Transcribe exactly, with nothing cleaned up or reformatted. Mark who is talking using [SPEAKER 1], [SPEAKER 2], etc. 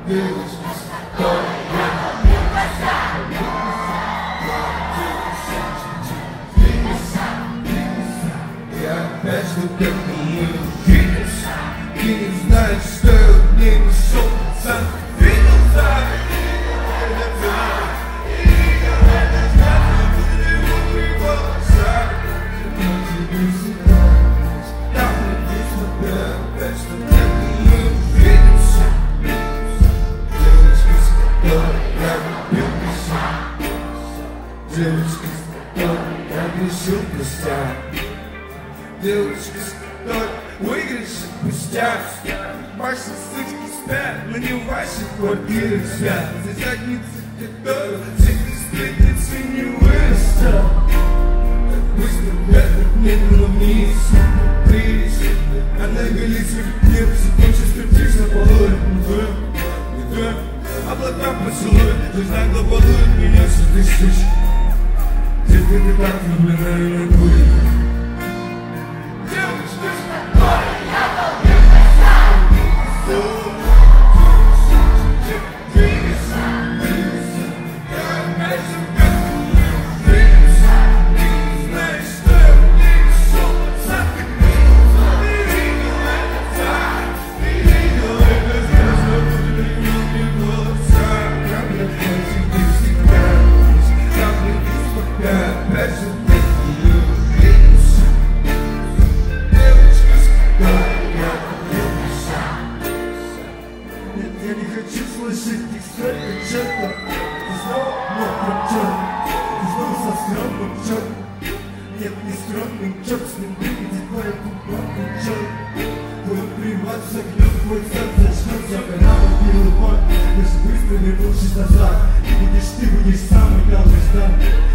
[SPEAKER 1] Девочка, которой я опять что-то не видишь. Ты не знаешь, что я в ней нашел. Сам видел, сам видел это. И видел это, я буду его глаза. Я тебе всегда там написано, я опять что-то не видишь. Девочка, с которой я влюбился. Девочка, с которой я решил прощать. Девочка, с которой выигрыш пустят. Ваши сучки спят, но не в вашей квартире спят. За задницей которой всех сплетницы не вырастет. Так быстро вверх, медленно вниз. Приз, она голится как небо. Закончится стриптиз на полу. Не то, облака поцелуют. Ты знак, кто балует меня с этой сучки. Детка, ты так влюблена и не будет. Я не хочу слышать их столько чего. Ты снова мокрым черным, ты снова со скромным черным. Нет, не скромный черт, с ним выглядит твоя купонный черт. Твой приват загнет, твой зад зачнется, когда он пил мой. Лишь быстро вернувшись назад, ты будешь, ты будешь самый главный стар.